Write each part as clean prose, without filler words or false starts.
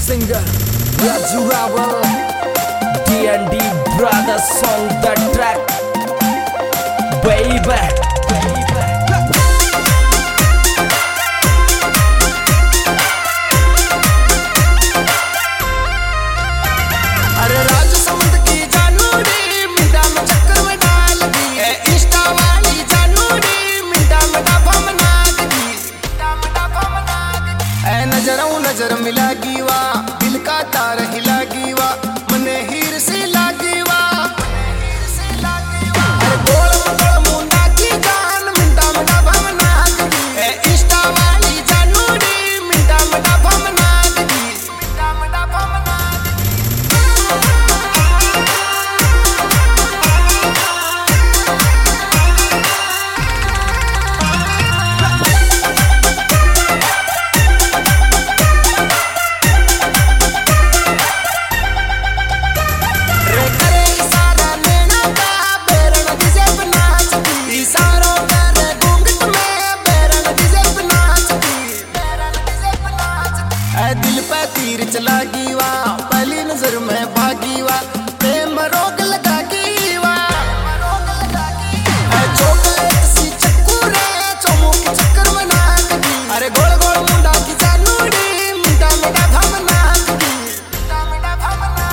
singer Raju Rawal, D&D Brothers song the track, baby. अरे राजसमंद की जानूरी मिंटा में चक्कर में डाल दी, इंस्टा वाली जानूरी मिंटा में डाबा मना दी, नजर मिलागी वा दिल का तार हिलागी वा मने हीर से लागी वा, अरे गोल मोल मुंडा की जान मिंटा में डाबा मना दी, इंस्टा वाली जानूरी मिंटा में डाबा मना दी, मिंटा में डाबा मना दिल पे तीर चला गीवा पहली नजर में भागी वा प्रेम रोग लगा गीवा, चॉकलेट सी चक्कू रे चोमू के चक्कर में नाच दी, अरे गोल गोल मुंडा की जानूरी मुंडा में डाबा मना दी, मुंडा में डाबा मना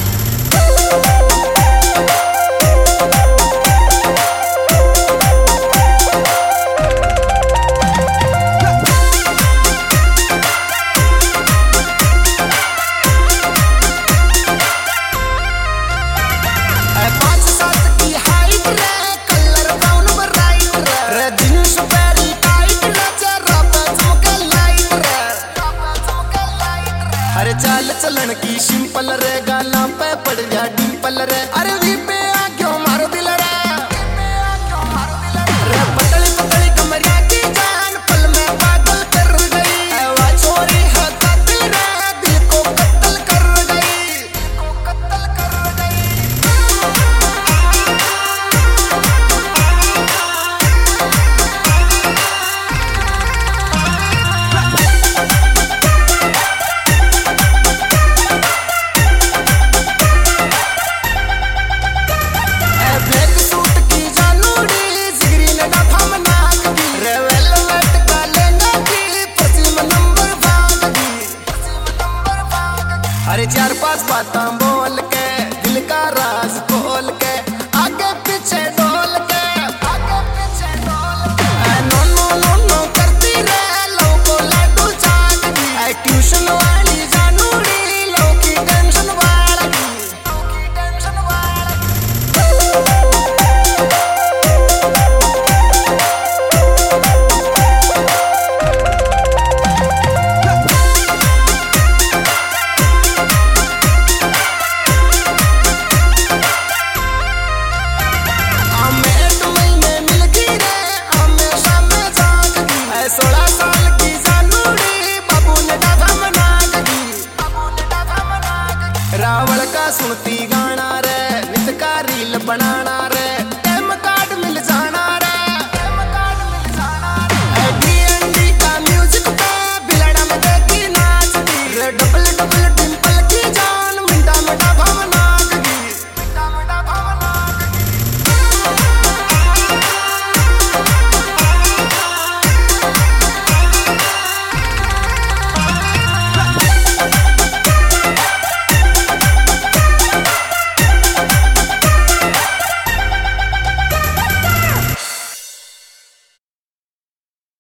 अरे चाल चलन की सिंपल रे गाना पे पड़ जा डिंपल रे, अरे वी पे आ क्यों मारो दिल रे, रे पतली पतली कमरिया की जान पल में पागल कर गई, वा छोरी है कातिल रे दिल को कत्ल कर गई, दिल को कत्ल कर गई। अरे चार पांच बातें बोल के दिल का राज खोल के आगे पीछे डोल के, आगे पीछे डोल के, नो नो नो नो करती रे लो को लड्डू चाट दी, ट्यूशन वाली जानूरी लो की टेंशन वाली, लो की टेंशन वाली। रावल का सुनती गाना रे नित का रील बनाना